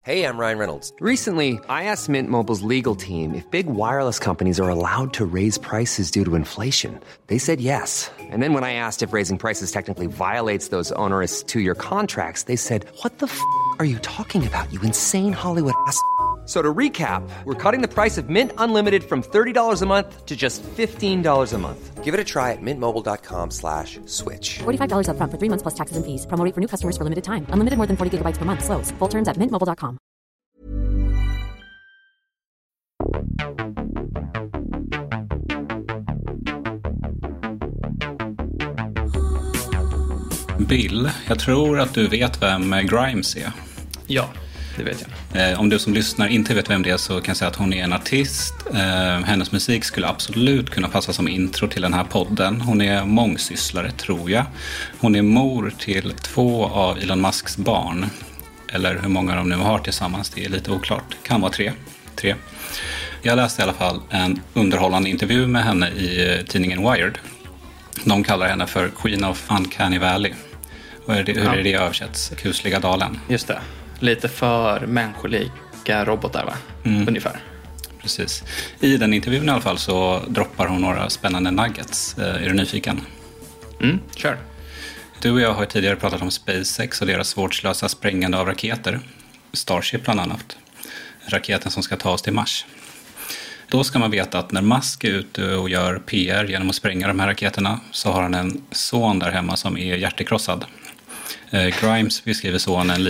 Hey, I'm Ryan Reynolds. Recently, I asked Mint Mobile's legal team if big wireless companies are allowed to raise prices due to inflation. They said yes. And then when I asked if raising prices technically violates those onerous two-year contracts, they said, "What the are you talking about, you insane Hollywood ass?" So to recap, we're cutting the price of Mint Unlimited from $30 a month to just $15 a month. Give it a try at mintmobile.com/switch. $45 up front for 3 months plus taxes and fees. Promo rate for new customers for limited time. Unlimited more than 40 gigabytes per month. Slows full terms at mintmobile.com. Bill, jag tror att du vet vem Grimes är. Ja, det vet jag. Om du som lyssnar inte vet vem det är så kan jag säga att hon är en artist. Hennes musik skulle absolut kunna passa som intro till den här podden. Hon är mångsysslare, tror jag. Hon är mor till 2 av Elon Musks barn. Eller hur många de nu har tillsammans, det är lite oklart. Kan vara 3. Jag läste i alla fall en underhållande intervju med henne i tidningen Wired. De kallar henne för Queen of Uncanny Valley. Hur är det översätts? Kusliga dalen. Just det. Lite för människolika robotar, va? Ungefär. Precis. I den intervjun i alla fall så droppar hon några spännande nuggets. Är du nyfiken? Kör. Du och jag har tidigare pratat om SpaceX och deras vårdslösa sprängande av raketer. Starship bland annat. Raketen som ska ta oss till Mars. Då ska man veta att när Musk är ute och gör PR genom att spränga de här raketerna så har han en son där hemma som är hjärtekrossad. Grimes beskriver sonen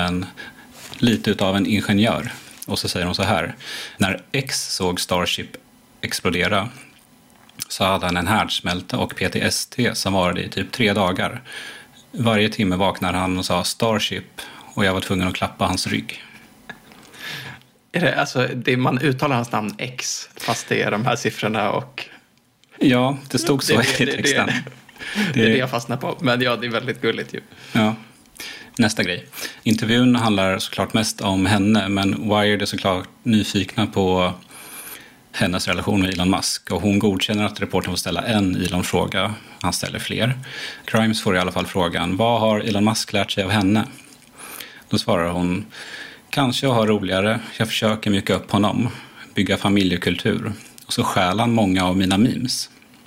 lite utav en ingenjör. Och så säger hon så här: när X såg Starship explodera så hade han en härdsmälta och PTSD som varade i typ 3 dagar. Varje timme vaknade han och sa Starship och jag var tvungen att klappa hans rygg. Är det, alltså, man uttalar hans namn X fast det är de här siffrorna och... Ja, det stod så i texten. Det är det jag fastnar på, men ja, det är väldigt gulligt ju. Ja. Nästa grej. Intervjun handlar såklart mest om henne, men Wired är såklart nyfikna på hennes relation med Elon Musk. Och hon godkänner att reportern får ställa en Elon-fråga. Han ställer fler. Grimes får i alla fall frågan: vad har Elon Musk lärt sig av henne? Då svarar hon: kanske jag har roligare. Jag försöker mycket upp honom. Bygga familjekultur. Och så stjäl han många av mina memes.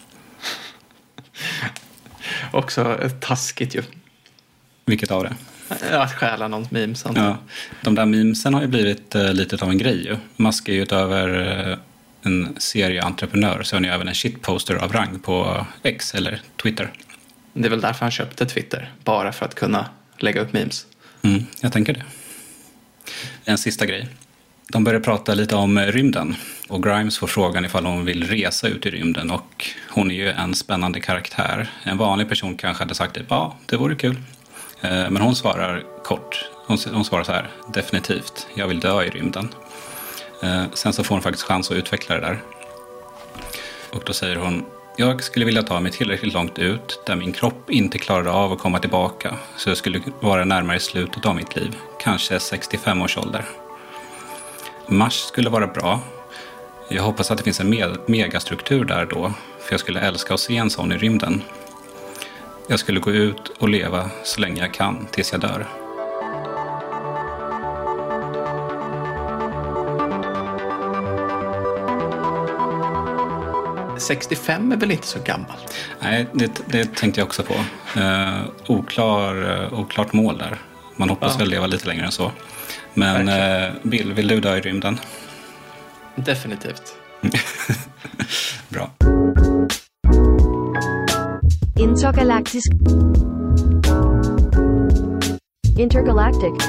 Också taskigt ju. Vilket av det? Att stjäla någons memes. Ja, de där memesen har ju blivit lite av en grej ju. Musk är ju utöver en serieentreprenör så är han ju även en shitposter av rang på X eller Twitter. Det är väl därför han köpte Twitter. Bara för att kunna lägga upp memes. Jag tänker det. En sista grej. De börjar prata lite om rymden. Och Grimes får frågan ifall hon vill resa ut i rymden. Och hon är ju en spännande karaktär. En vanlig person kanske hade sagt det. Ja, det vore kul. Men hon svarar kort. Hon svarar så här: definitivt, jag vill dö i rymden. Sen så får hon faktiskt chans att utveckla det där. Och då säger hon: jag skulle vilja ta mig tillräckligt långt ut där min kropp inte klarade av att komma tillbaka. Så jag skulle vara närmare slutet av mitt liv. Kanske 65 års ålder. Mars skulle vara bra. Jag hoppas att det finns en megastruktur där då. För jag skulle älska att se en sån i rymden. Jag skulle gå ut och leva så länge jag kan tills jag dör. — 65 är väl inte så gammalt? Nej, det tänkte jag också på. Oklart mål där. Man hoppas väl leva lite längre än så. Men Bill, vill du dö i rymden? Definitivt. Bra. Intergalactic. Intergalactic.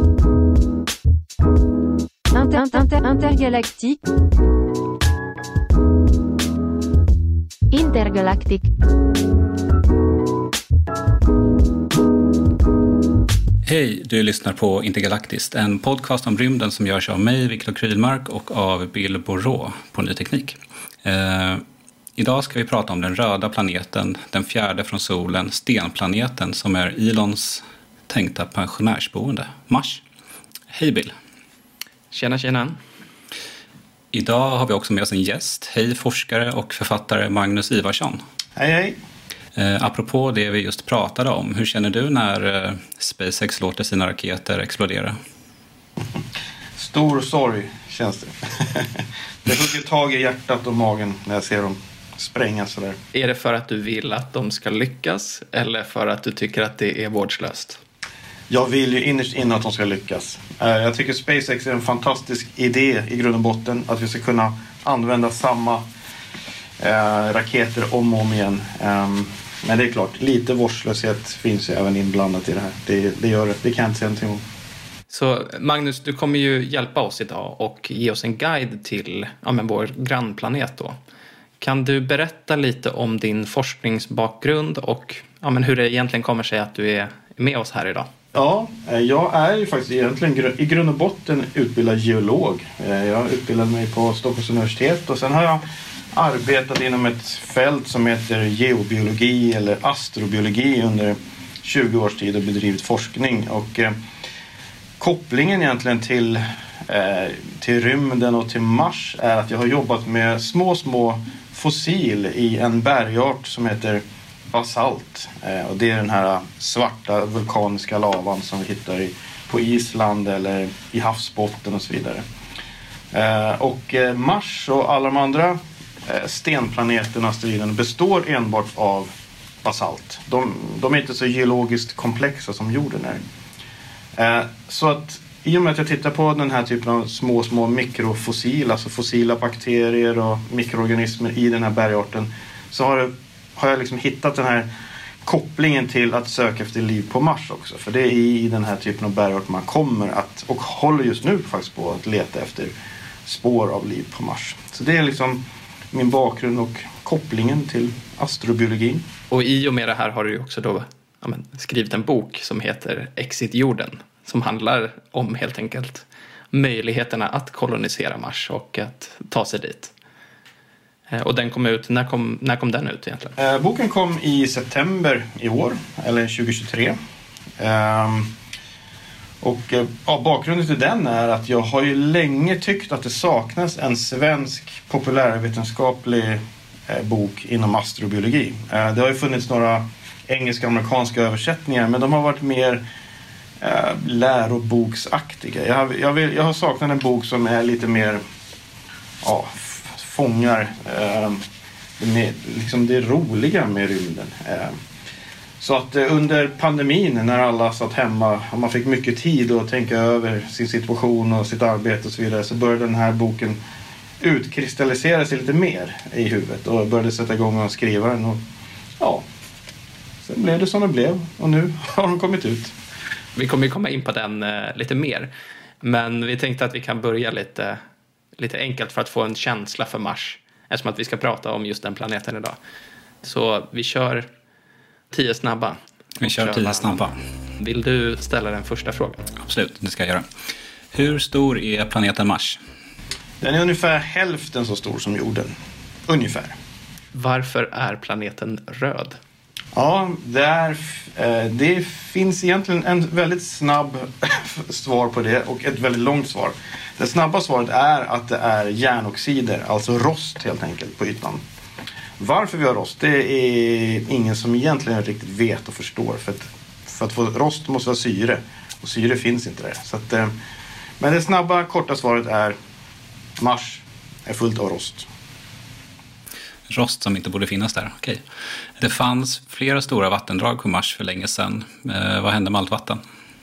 Intergalactic. Hej, du lyssnar på Intergalaktiskt, en podcast om rymden som görs av mig, Viktor Krylmark, och av Bill Borå på Ny Teknik. Idag ska vi prata om den röda planeten, den fjärde från solen, stenplaneten som är Elons tänkta pensionärsboende, Mars. Hej Bill. Tjena. Idag har vi också med oss en gäst. Hej forskare och författare Magnus Ivarsson. Hej. Apropå det vi just pratade om, hur känner du när SpaceX låter sina raketer explodera? Stor sorg känns det. Det hugger tag i hjärtat och magen när jag ser dem sprängas sådär. Är det för att du vill att de ska lyckas eller för att du tycker att det är vårdslöst? Jag vill ju innerst inne att de ska lyckas. Jag tycker SpaceX är en fantastisk idé i grund och botten. Att vi ska kunna använda samma raketer om och om igen. Men det är klart, lite vårdslöshet finns ju även inblandat i det här. Det kan jag inte säga någonting om. Så Magnus, du kommer ju hjälpa oss idag och ge oss en guide till vår grannplanet då. Kan du berätta lite om din forskningsbakgrund och hur det egentligen kommer sig att du är med oss här idag? Ja, jag är ju faktiskt egentligen i grund och botten utbildad geolog. Jag utbildade mig på Stockholms universitet och sen har jag arbetat inom ett fält som heter geobiologi eller astrobiologi under 20 års tid och bedrivit forskning. Och kopplingen egentligen till rymden och till Mars är att jag har jobbat med små fossil i en bergart som heter basalt. Och det är den här svarta vulkaniska lavan som vi hittar på Island eller i havsbotten och så vidare. Och Mars och alla de andra stenplaneterna asteroiderna består enbart av basalt. De är inte så geologiskt komplexa som jorden är. Så att i och med att jag tittar på den här typen av små mikrofossil, alltså fossila bakterier och mikroorganismer i den här bergarten, så har jag liksom hittat den här kopplingen till att söka efter liv på Mars också. För det är i den här typen av bergart man kommer att, och håller just nu faktiskt på att leta efter spår av liv på Mars. Så det är liksom min bakgrund och kopplingen till astrobiologin. Och i och med det här har du ju också då skrivit en bok som heter Exit jorden, som handlar om helt enkelt möjligheterna att kolonisera Mars och att ta sig dit. Och den kom ut, när kom den ut egentligen? Boken kom i september i år, eller 2023. Bakgrunden till den är att jag har ju länge tyckt att det saknas en svensk populärvetenskaplig bok inom astrobiologi. Det har ju funnits några engelska och amerikanska översättningar, men de har varit mer läroboksaktiga. Jag har saknat en bok som är lite mer fångar liksom det roliga med rymden. Så att under pandemin när alla satt hemma och man fick mycket tid att tänka över sin situation och sitt arbete och så vidare, så började den här boken utkristallisera sig lite mer i huvudet och började sätta igång och skriva den. Och sen blev det som det blev och nu har den kommit ut. Vi kommer ju komma in på den lite mer, men vi tänkte att vi kan börja lite enkelt för att få en känsla för Mars, eftersom att vi ska prata om just den planeten idag. Så vi kör 10 snabba. Vi kör 10 snabba. Vill du ställa den första frågan? Absolut, det ska jag göra. Hur stor är planeten Mars? Den är ungefär hälften så stor som jorden. Ungefär. Varför är planeten röd? Ja, det finns egentligen en väldigt snabb svar på det och ett väldigt långt svar. Det snabba svaret är att det är järnoxider, alltså rost helt enkelt på ytan. Varför vi har rost, det är ingen som egentligen riktigt vet och förstår. För att få rost måste vara syre, och syre finns inte där. Så att, men det snabba, korta svaret är Mars är fullt av rost. Rost som inte borde finnas där, okej. Det fanns flera stora vattendrag på Mars för länge sedan. Vad hände med allt vatten?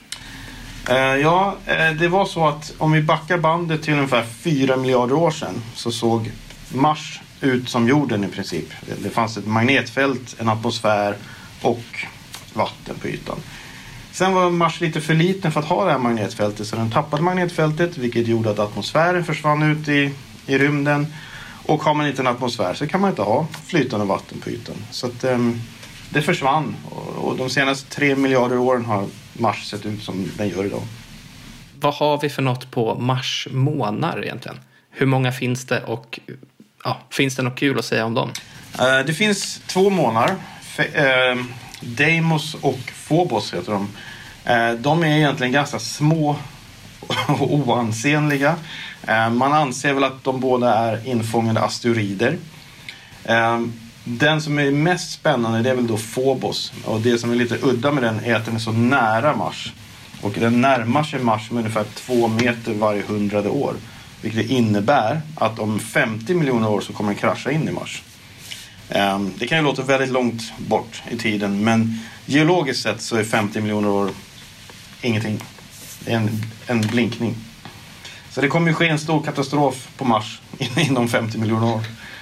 Det var så att om vi backar bandet till ungefär 4 miljarder år sedan så såg Mars ut som jorden i princip. Det fanns ett magnetfält, en atmosfär och vatten på ytan. Sen var Mars lite för liten för att ha det här magnetfältet, så den tappade magnetfältet, vilket gjorde att atmosfären försvann ut i rymden. Och har man inte en atmosfär så kan man inte ha flytande vatten på ytan. Så att, det försvann, och de senaste 3 miljarder åren har Mars sett ut som den gör idag. Vad har vi för något på Mars månar egentligen? Hur många finns det, och finns det något kul att säga om dem? Det finns 2 månar. Deimos och Phobos heter de. De är egentligen ganska små och oansenliga. Man anser väl att de båda är infångade asteroider. Den som är mest spännande, det är väl då Phobos. Och det som är lite udda med den är att den är så nära Mars. Och den närmar sig Mars med ungefär 2 meter varje 100 år. Vilket innebär att om 50 miljoner år så kommer den krascha in i Mars. Det kan ju låta väldigt långt bort i tiden, men geologiskt sett så är 50 miljoner år ingenting. Det är en blinkning. Så det kommer ju ske en stor katastrof på Mars inom 50 miljoner år.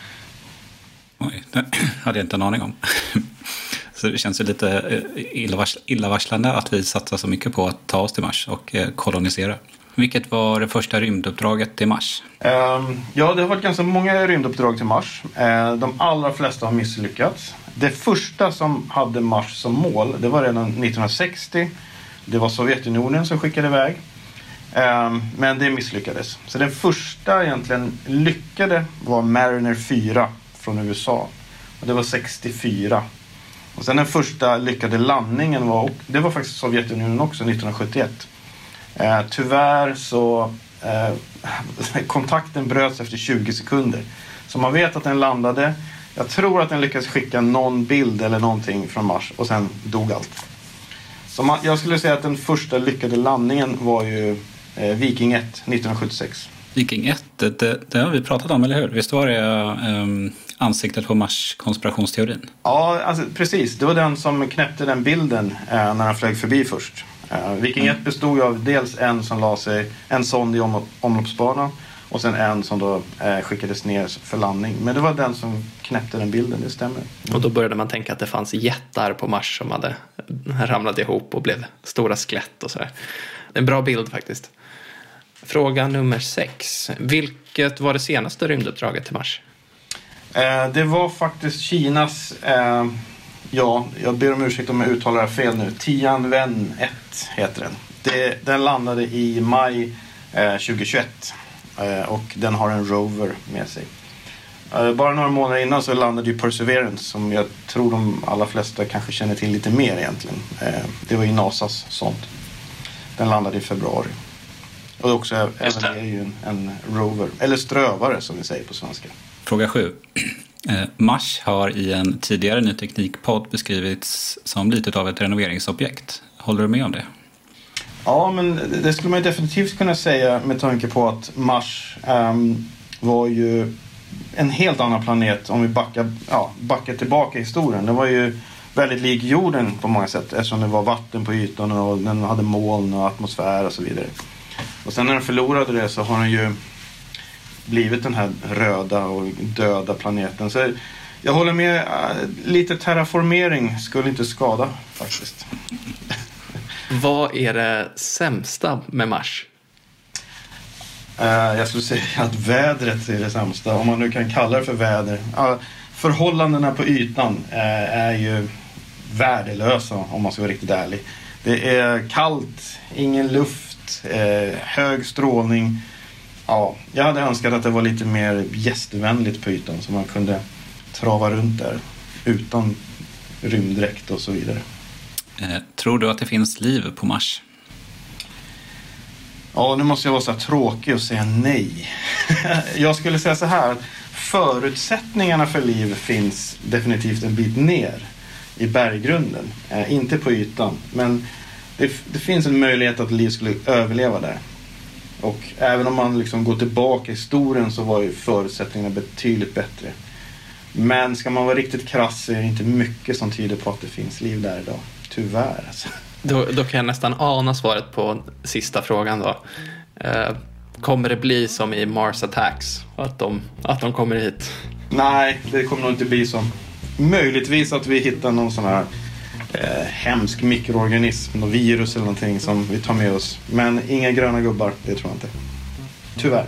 Oj, det hade jag inte en aning om. Så det känns ju lite illavarslande att vi satsar så mycket på att ta oss till Mars och kolonisera. Vilket var det första rymduppdraget till Mars? Ja, det har varit ganska många rymduppdrag till Mars. De allra flesta har misslyckats. Det första som hade Mars som mål, det var redan 1960. Det var Sovjetunionen som skickade iväg. Men det misslyckades. Så den första egentligen lyckade var Mariner 4 från USA. Och det var 64. Och sen den första lyckade landningen det var faktiskt Sovjetunionen också 1971. Tyvärr så kontakten bröts efter 20 sekunder. Så man vet att den landade. Jag tror att den lyckades skicka någon bild eller någonting från Mars och sen dog allt. Så jag skulle säga att den första lyckade landningen var ju Viking 1 1976. Viking 1, det har vi pratat om, eller hur? Visst var det ansiktet på Mars-konspirationsteorin? Ja, alltså, precis. Det var den som knäppte den bilden när han flög förbi först. Viking 1 bestod ju av dels en som la sig en sond i omloppsbanan och sen en som då skickades ner för landning. Men det var den som knäppte den bilden, det stämmer. Och då började man tänka att det fanns jättar på Mars som hade ramlat ihop och blev stora skelett och sådär. Det är en bra bild faktiskt. Fråga nummer 6. Vilket var det senaste rymduppdraget till Mars? Det var faktiskt Kinas... Ja, jag ber om ursäkt om jag uttalar det fel nu. Tianwen 1 heter den. Den landade i maj 2021 och den har en rover med sig. Bara några månader innan så landade ju Perseverance, som jag tror de allra flesta kanske känner till lite mer egentligen. Det var ju NASAs sånt. Den landade i februari. Och också även det är ju en rover, eller strövare som vi säger på svenska. Fråga 7. Mars har i en tidigare Ny Teknik-podd beskrivits som lite av ett renoveringsobjekt. Håller du med om det? Ja, men det skulle man ju definitivt kunna säga med tanke på att Mars var ju en helt annan planet om vi backar tillbaka i historien. Det var ju väldigt lik jorden på många sätt eftersom det var vatten på ytan och den hade moln och atmosfär och så vidare. Och sen när den förlorade det så har den ju blivit den här röda och döda planeten. Så jag håller med, lite terraformering skulle inte skada faktiskt. Vad är det sämsta med Mars? Jag skulle säga att vädret är det sämsta, om man nu kan kalla det för väder. Förhållandena på ytan är ju värdelösa om man ska vara riktigt ärlig. Det är kallt, ingen luft, hög strålning. Ja, jag hade önskat att det var lite mer gästvänligt på ytan så man kunde trava runt där utan rymddräkt och så vidare. Tror du att det finns liv på Mars? Ja, nu måste jag vara så här tråkig och säga nej. Jag skulle säga så här, förutsättningarna för liv finns definitivt en bit ner i berggrunden. Inte på ytan, men det finns en möjlighet att liv skulle överleva där. Och även om man liksom går tillbaka i historien så var ju förutsättningarna betydligt bättre. Men ska man vara riktigt krass så är det inte mycket som tyder på att det finns liv där idag. Tyvärr alltså. Då kan jag nästan ana svaret på sista frågan då. Kommer det bli som i Mars Attacks? Att de kommer hit? Nej, det kommer nog inte bli som. Möjligtvis att vi hittar någon sån här hemsk mikroorganism, något virus eller någonting som vi tar med oss. Men inga gröna gubbar, det tror jag inte. Tyvärr.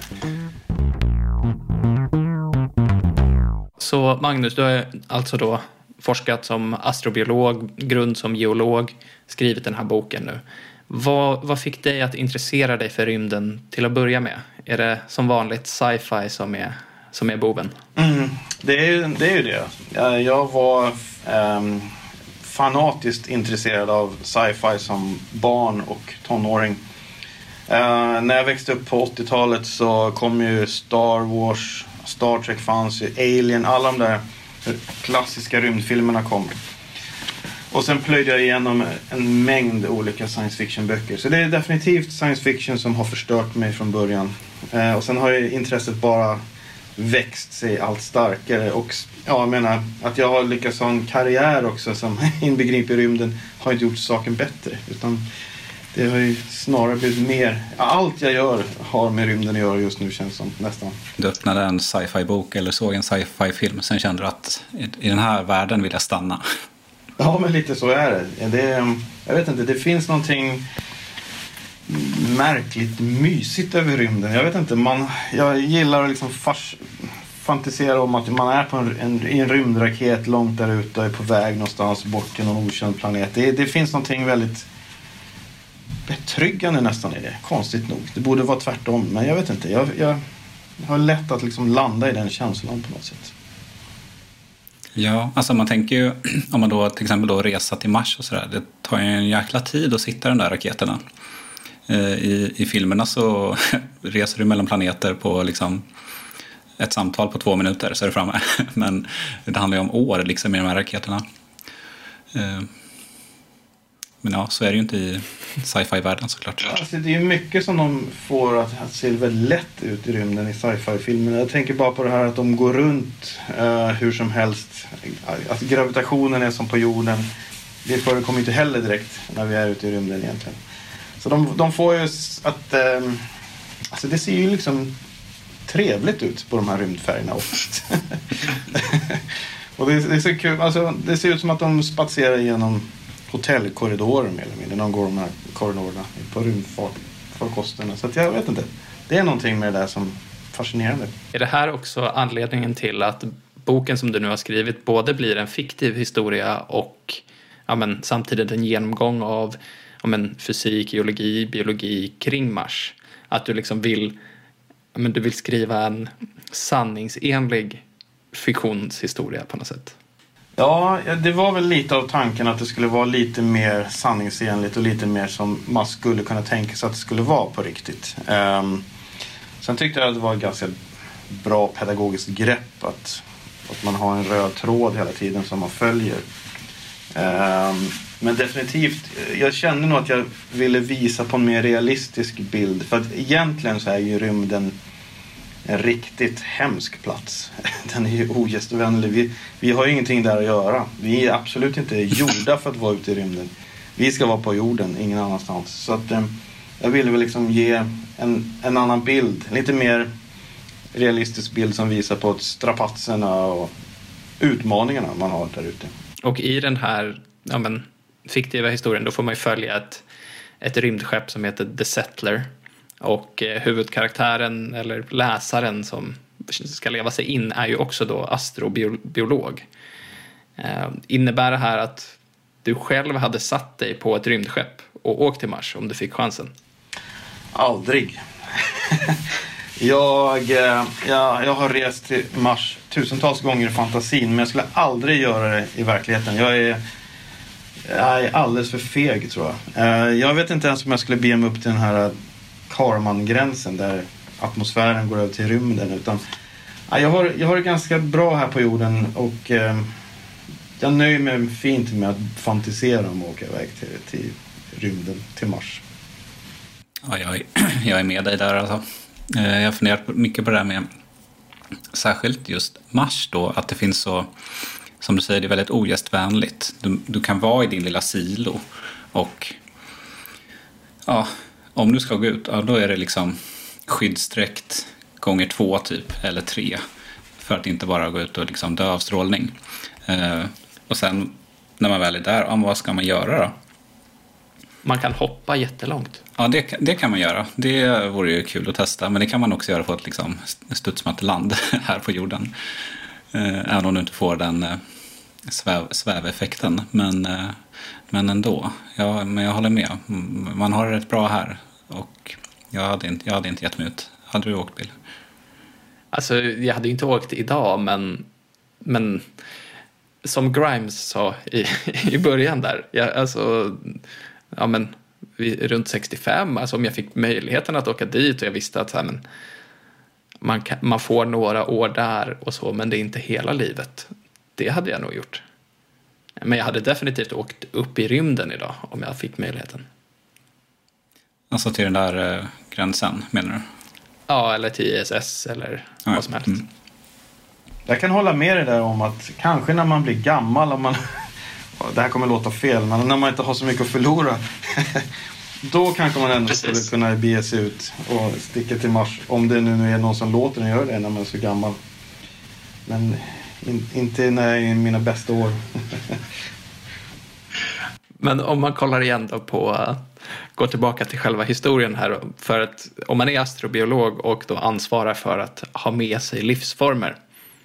Så Magnus, du har alltså då forskat som astrobiolog, grund som geolog, skrivit den här boken nu. Vad fick dig att intressera dig för rymden till att börja med? Är det som vanligt sci-fi som är boven? Det är ju det. Jag var fanatiskt intresserad av sci-fi som barn och tonåring. När jag växte upp på 80-talet så kom ju Star Wars, Star Trek fanns ju, Alien, alla de där klassiska rymdfilmerna kom. Och sen plöjde jag igenom en mängd olika science fiction-böcker. Så det är definitivt science fiction som har förstört mig från början. Och sen har ju intresset bara växt sig allt starkare. Och ja, jag menar, att jag har lyckats ha en karriär också som inbegriper rymden har inte gjort saken bättre. Utan det har ju snarare blivit mer. Allt jag gör har med rymden att göra just nu, känns som nästan. Du öppnade en sci-fi-bok eller såg en sci-fi-film, sen kände du att i den här världen vill jag stanna. Ja, men lite så är det. Jag vet inte, det finns någonting märkligt mysigt över rymden. Jag vet inte, jag gillar att liksom fantisera om att man är på i en rymdraket långt där ute och är på väg någonstans bort till någon okänd planet. Det finns någonting väldigt betryggande nästan i det, konstigt nog. Det borde vara tvärtom, men jag vet inte. Jag har lätt att liksom landa i den känslan på något sätt. Ja, alltså man tänker ju, om man då till exempel då resa till Mars och sådär, det tar ju en jäkla tid att sitta i de där raketerna. I filmerna så reser du mellan planeter på liksom ett samtal på 2 minuter så är du framme. Men det handlar ju om år liksom i de här raketerna. Men ja, så är det ju inte i sci-fi-världen såklart. Alltså, det är ju mycket som de får att se väldigt lätt ut i rymden i sci-fi-filmerna. Jag tänker bara på det här att de går runt hur som helst. Att gravitationen är som på jorden. Det förekommer inte heller direkt när vi är ute i rymden egentligen. Så de får ju att... alltså det ser ju liksom trevligt ut på de här rymdfärgerna oftast. Och det är så kul. Alltså, det ser ut som att de spatserar igenom hotellkorridorer mer eller mindre. De går de här korridorerna på rymdfarkosterna. Så att jag vet inte. Det är någonting med det där som fascinerande. Är det här också anledningen till att boken som du nu har skrivit både blir en fiktiv historia och samtidigt en genomgång av fysik, geologi, biologi kring Mars? Att du liksom vill skriva en sanningsenlig fiktionshistoria på något sätt? Ja, det var väl lite av tanken att det skulle vara lite mer sanningsenligt och lite mer som man skulle kunna tänka sig att det skulle vara på riktigt. Sen tyckte jag att det var ett ganska bra pedagogiskt grepp att man har en röd tråd hela tiden som man följer. Men definitivt, jag kände nog att jag ville visa på en mer realistisk bild. För att egentligen så är ju rymden en riktigt hemsk plats. Den är ju ogästvänlig. Vi har ju ingenting där att göra. Vi är absolut inte gjorda för att vara ute i rymden. Vi ska vara på jorden, ingen annanstans. Så att jag ville väl liksom ge en annan bild. En lite mer realistisk bild som visar på strapatserna och utmaningarna man har där ute. Och i den här fiktiva historien då får man ju följa ett rymdskepp som heter The Settler. Och huvudkaraktären eller läsaren som ska leva sig in är ju också då astrobiolog. Innebär det här att du själv hade satt dig på ett rymdskepp och åkt till Mars om du fick chansen? Aldrig. Jag har rest till Mars tusentals gånger i fantasin, men jag skulle aldrig göra det i verkligheten. Jag är alldeles för feg, tror jag. Jag vet inte ens om jag skulle be mig upp till den här Kármán-gränsen där atmosfären går över till rymden, utan jag har det ganska bra här på jorden och jag nöjer mig fint med att fantisera om att åka iväg till rymden, till Mars. Ja, jag är med dig där alltså. Jag har funderat mycket på det här med särskilt just Mars då, att det finns så, som du säger, det är väldigt ogästvänligt. Du kan vara i din lilla silo och ja, om du ska gå ut, ja, då är det liksom skyddsdräkt gånger 2 typ, eller 3, för att inte bara gå ut och liksom dö av strålning. Och sen när man väl är där, ja, vad ska man göra då? Man kan hoppa jättelångt. Ja, det kan man göra. Det vore ju kul att testa, men det kan man också göra på ett liksom studsmatt land här på jorden. Även om du inte får den sväveffekten, men ändå. Ja, men jag håller med. Man har det rätt bra här och jag hade inte gett mig ut. Hade du åkt bil? Alltså, jag hade inte åkt idag, men som Grimes sa i början där, runt 65, alltså om jag fick möjligheten att åka dit och jag visste att man får några år där och så, men det är inte hela livet. Det hade jag nog gjort. Men jag hade definitivt åkt upp i rymden idag om jag fick möjligheten. Alltså till den där gränsen, menar du? Ja, eller till ISS eller vad som helst. Jag kan hålla med dig där om att kanske när man blir gammal, om man, det här kommer låta fel, men när man inte har så mycket att förlora, då kanske man ändå skulle kunna bege sig ut och sticka till Mars. Om det nu är någon som låter en göra det när man är så gammal. Men inte när jag är i mina bästa år. Men om man kollar igen då på, går tillbaka till själva historien här. För att om man är astrobiolog och då ansvarar för att ha med sig livsformer.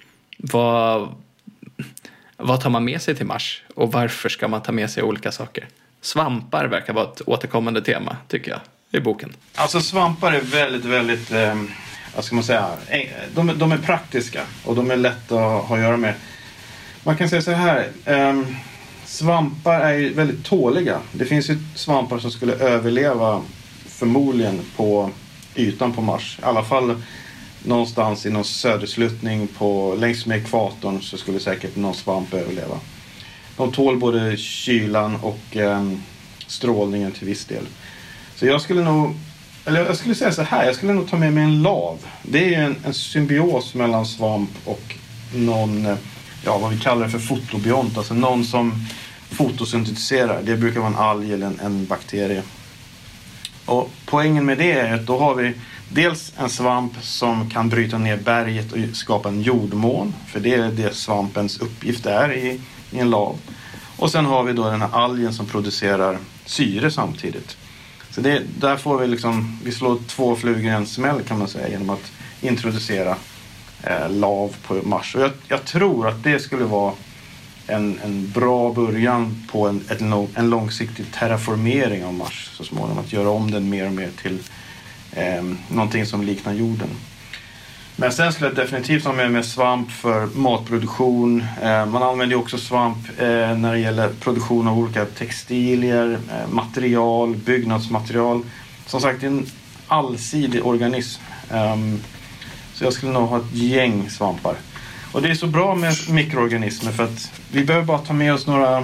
Vad tar man med sig till Mars? Och varför ska man ta med sig olika saker? Svampar verkar vara ett återkommande tema, tycker jag, i boken. Alltså svampar är väldigt, väldigt, vad ska man säga, de är praktiska och de är lätta att ha att göra med. Man kan säga så här, svampar är ju väldigt tåliga. Det finns ju svampar som skulle överleva förmodligen på ytan på Mars. I alla fall någonstans i någon södersluttning längs med ekvatorn så skulle säkert någon svamp överleva. De tål både kylan och strålningen till viss del. Så jag skulle säga så här, jag skulle nog ta med mig en lav. Det är en symbios mellan svamp och någon, vad vi kallar det för fotobiont, alltså någon som fotosyntetiserar. Det brukar vara en alg eller en bakterie. Och poängen med det är att då har vi dels en svamp som kan bryta ner berget och skapa en jordmån. För det är det svampens uppgift är i en lav. Och sen har vi då den här algen som producerar syre samtidigt. Så där får vi slår 2 flugor i en smäll kan man säga genom att introducera lav på Mars. Och jag tror att det skulle vara en bra början på en långsiktig terraformering av Mars så småningom. Att göra om den mer och mer till någonting som liknar jorden. Men sen skulle jag definitivt ha med svamp för matproduktion. Man använder ju också svamp när det gäller produktion av olika textilier, material, byggnadsmaterial. Som sagt, det är en allsidig organism. Så jag skulle nog ha ett gäng svampar. Och det är så bra med mikroorganismer för att vi behöver bara ta med oss några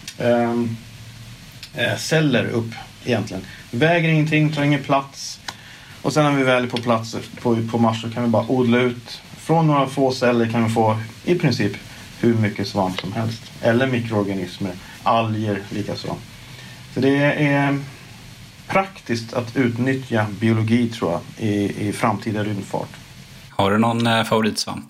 celler upp egentligen. Väger ingenting, tar ingen plats. Och sen när vi väl är på plats på Mars så kan vi bara odla ut. Från några få celler kan vi få i princip hur mycket svamp som helst. Eller mikroorganismer, alger likaså. Så det är praktiskt att utnyttja biologi tror jag i framtida rymdfart. Har du någon favoritsvamp?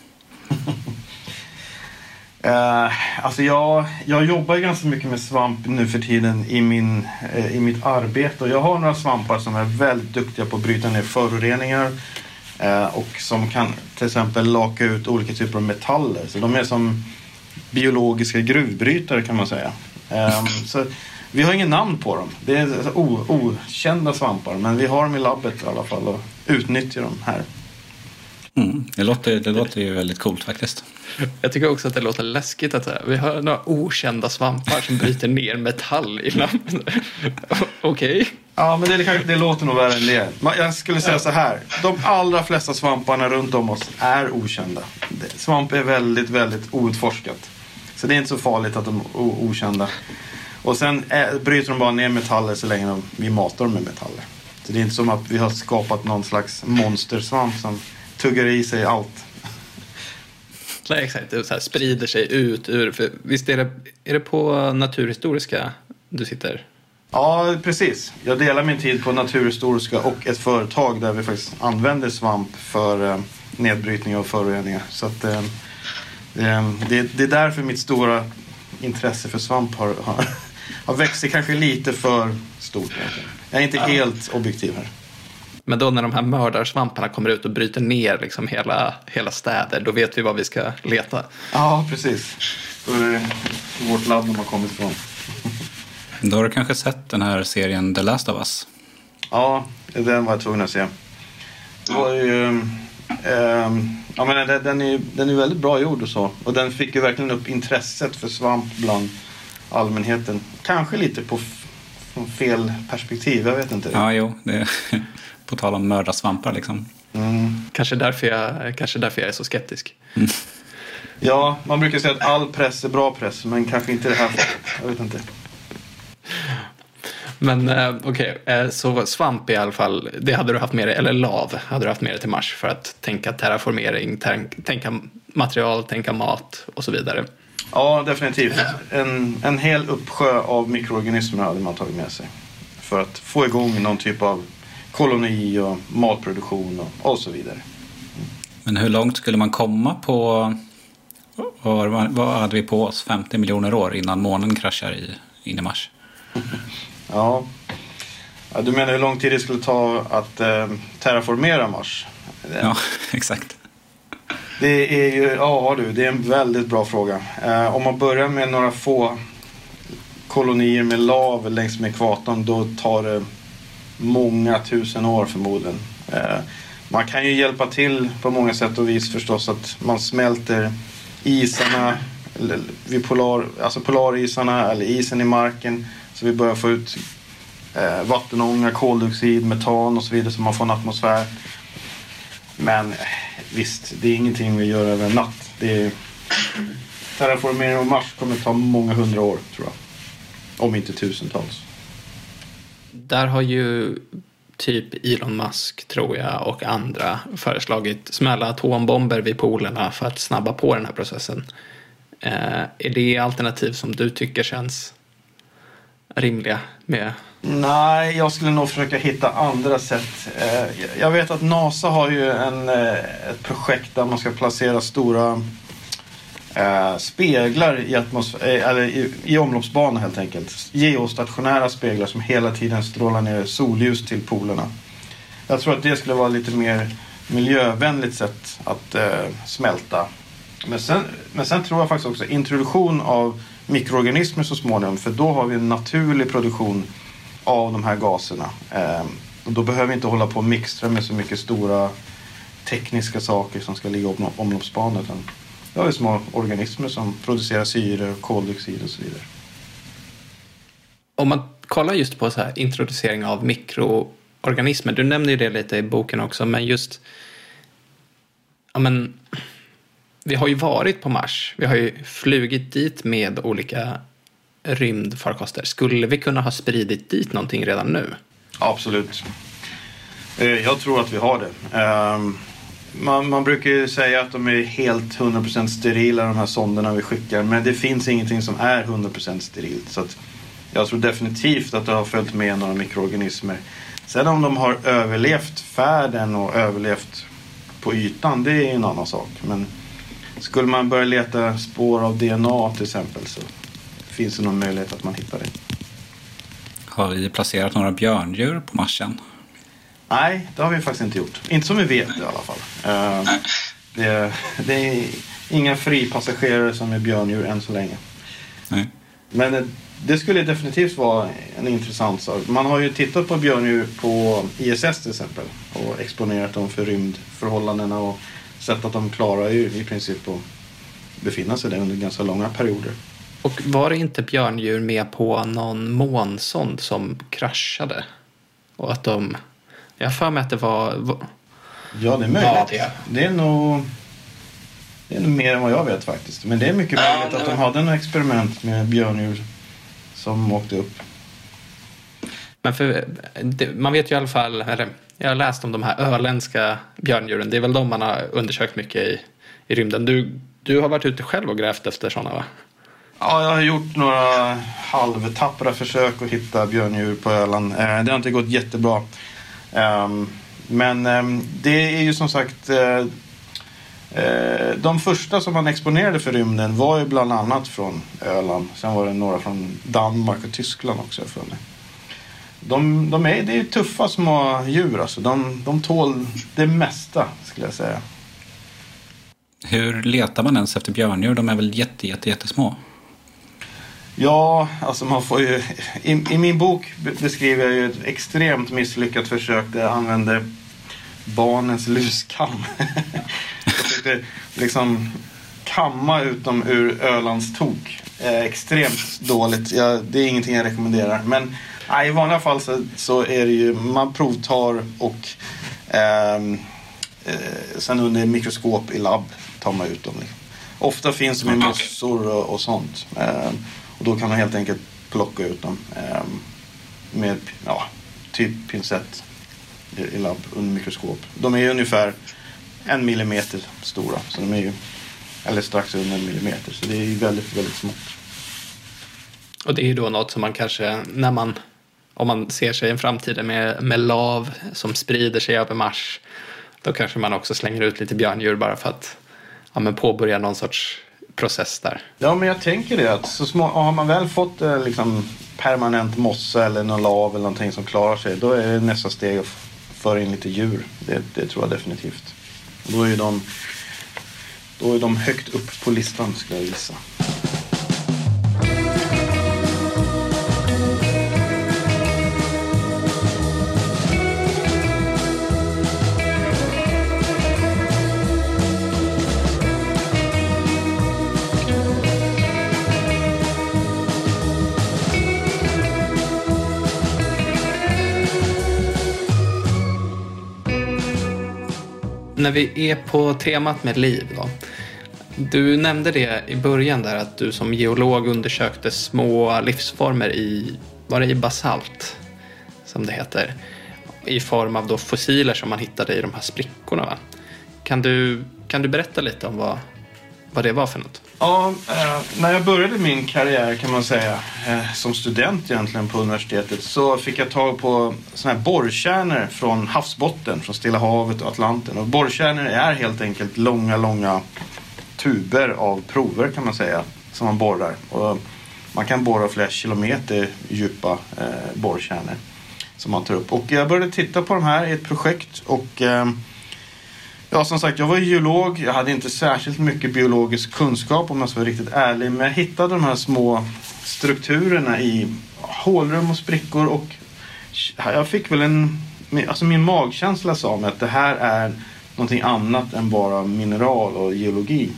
Alltså jag jobbar ganska mycket med svamp nu för tiden i mitt arbete. Och jag har några svampar som är väldigt duktiga på att bryta ner föroreningar. Och som kan till exempel laka ut olika typer av metaller. Så de är som biologiska gruvbrytare kan man säga. Så vi har ingen namn på dem. Det är okända svampar. Men vi har dem i labbet i alla fall och utnyttjar dem här. Det låter ju väldigt coolt faktiskt. Jag tycker också att det låter läskigt att vi har några okända svampar som bryter ner metall i labbet. Okej. Ja, men det låter nog värre än det. Jag skulle säga så här. De allra flesta svamparna runt om oss är okända. Svamp är väldigt, väldigt outforskat. Så det är inte så farligt att de är okända. Och sen bryter de bara ner metaller så länge vi matar dem med metaller. Så det är inte som att vi har skapat någon slags monstersvamp som tuggar i sig allt. Nej, exakt. Det så här sprider sig ut ur... För visst är det på Naturhistoriska du sitter? Ja, precis. Jag delar min tid på Naturhistoriska och ett företag där vi faktiskt använder svamp för nedbrytning av föroreningar. Så att, det är därför mitt stora intresse för svamp har växt kanske lite för stort. Jag är inte helt objektiv här. Men då när de här mördarsvamparna kommer ut och bryter ner liksom hela städer, då vet vi vad vi ska leta. Ja, precis. Då är det vårt labb de har kommit ifrån. Då har du kanske sett den här serien The Last of Us? Ja, den var jag tvungen att se. Det var ju... den är väldigt bra gjord och så. Och den fick ju verkligen upp intresset för svamp bland allmänheten. Kanske lite på fel perspektiv, jag vet inte. Ja, jo. Det är på tal om mördarsvampar liksom. Kanske därför jag är så skeptisk. Ja, man brukar säga att all press är bra press, men kanske inte det här. Jag vet inte. Men okej, så svamp i alla fall, det hade du haft med dig, eller lav hade du haft med dig till Mars för att tänka terraformering, tänka material, tänka mat och så vidare. Ja, definitivt. En hel uppsjö av mikroorganismer hade man tagit med sig för att få igång någon typ av koloni och matproduktion och så vidare. Men hur långt skulle man komma på, vad hade vi på oss, 50 miljoner år innan månen kraschar in i Mars? Ja, du menar hur lång tid det skulle ta att terraformera Mars? Ja, exakt. Det är ju, det är en väldigt bra fråga. Om man börjar med några få kolonier med lav längs med ekvatorn, då tar det många tusen år förmodligen. Man kan ju hjälpa till på många sätt och vis förstås, att man smälter isarna vid polarisarna eller isen i marken, så vi börjar få ut vattenånga, koldioxid, metan och så vidare, så man får en atmosfär. Men visst, det är ingenting vi gör över en natt. Terraformering av Mars kommer ta många hundra år, tror jag. Om inte tusentals. Där har ju typ Elon Musk, tror jag, och andra föreslagit smälla atombomber vid polerna för att snabba på den här processen. Är det alternativ som du tycker känns rimliga med? Nej, jag skulle nog försöka hitta andra sätt. Jag vet att NASA har ju ett projekt där man ska placera stora speglar i omloppsbanan helt enkelt. Geostationära speglar som hela tiden strålar ner solljus till polerna. Jag tror att det skulle vara lite mer miljövänligt sätt att smälta. Men sen tror jag faktiskt också introduktion av mikroorganismer så småningom, för då har vi en naturlig produktion av de här gaserna. Och då behöver vi inte hålla på och mixtra med så mycket stora tekniska saker som ska ligga i omloppsbanan, utan det har små organismer som producerar syre, koldioxid och så vidare. Om man kollar just på så här introducering av mikroorganismer, du nämnde ju det lite i boken också, men just vi har ju varit på Mars, vi har ju flugit dit med olika rymdfarkoster. Skulle vi kunna ha spridit dit någonting redan nu? Absolut. Jag tror att vi har det. Man brukar ju säga att de är helt 100% sterila, de här sonderna vi skickar, men det finns ingenting som är 100% sterilt, så att jag tror definitivt att det har följt med några mikroorganismer. Sen om de har överlevt färden och överlevt på ytan, det är en annan sak. Men skulle man börja leta spår av DNA till exempel, så finns det någon möjlighet att man hittar det. Har vi placerat några björndjur på Marsen? Nej, det har vi faktiskt inte gjort. Inte som vi vet i alla fall. Det är inga fripassagerare som är björndjur än så länge. Nej. Men det skulle definitivt vara en intressant sak. Man har ju tittat på björndjur på ISS till exempel och exponerat dem för rymdförhållandena och sett att de klarar ju i princip att befinna sig där under ganska långa perioder. Och var det inte björndjur med på någon månsond som kraschade? Och att jag har för mig att det var... Ja, det är möjligt. Det är nog mer än vad jag vet faktiskt. Men det är mycket möjligt att de hade en experiment med björndjur som åkte upp. Men man vet ju i alla fall, eller jag har läst om de här öländska björndjuren. Det är väl de man har undersökt mycket i rymden. Du har varit ute själv och grävt efter sådana, va? Ja, jag har gjort några halvtappra försök att hitta björndjur på Öland. Det har inte gått jättebra. Men det är ju som sagt de första som man exponerade för rymden var ju bland annat från Öland. Sen var det några från Danmark och Tyskland också för mig. Det är ju tuffa små djur alltså. De tål det mesta skulle jag säga. Hur letar man ens efter björndjur? De är väl jättesmå? Ja, alltså man får ju... I min bok beskriver jag ju ett extremt misslyckat försök där jag använde barnens luskam. Jag försökte liksom kamma ut dem ur Ölands tok. Extremt dåligt. Det är ingenting jag rekommenderar. Men i vanliga fall så är det ju... Man provtar och sen under mikroskop i labb tar man ut dem. Ofta finns de i mossor och sånt. Och då kan man helt enkelt plocka ut dem med typ pincett i labb under mikroskop. De är ju ungefär 1 millimeter stora, så de är ju, eller strax under 1 millimeter, så det är ju väldigt, väldigt smått. Och det är ju då något som man kanske, om man ser sig en framtid med lav som sprider sig över Mars, då kanske man också slänger ut lite björndjur bara för att påbörja någon sorts process där. Ja, men jag tänker det att har man väl fått liksom permanent mossa eller någon lav eller någonting som klarar sig, då är det nästa steg att föra in lite djur. Det tror jag definitivt. Och då är de högt upp på listan, skulle jag gissa. När vi är på temat med liv då. Du nämnde det i början där att du som geolog undersökte små livsformer i basalt, som det heter, i form av då fossiler som man hittade i de här sprickorna, va? Kan du berätta lite om vad det var för något? Ja, när jag började min karriär kan man säga som student egentligen på universitetet, så fick jag tag på såna här borrkärnor från havsbotten, från Stilla havet och Atlanten. Och borrkärnor är helt enkelt långa tuber av prover, kan man säga, som man borrar. Och man kan borra flera kilometer djupa borrkärnor som man tar upp. Och jag började titta på de här i ett projekt och ja, som sagt, jag var geolog. Jag hade inte särskilt mycket biologisk kunskap, om jag ska vara riktigt ärlig. Men jag hittade de här små strukturerna i hålrum och sprickor. Och jag fick väl min magkänsla sa mig att det här är någonting annat än bara mineral och geologi.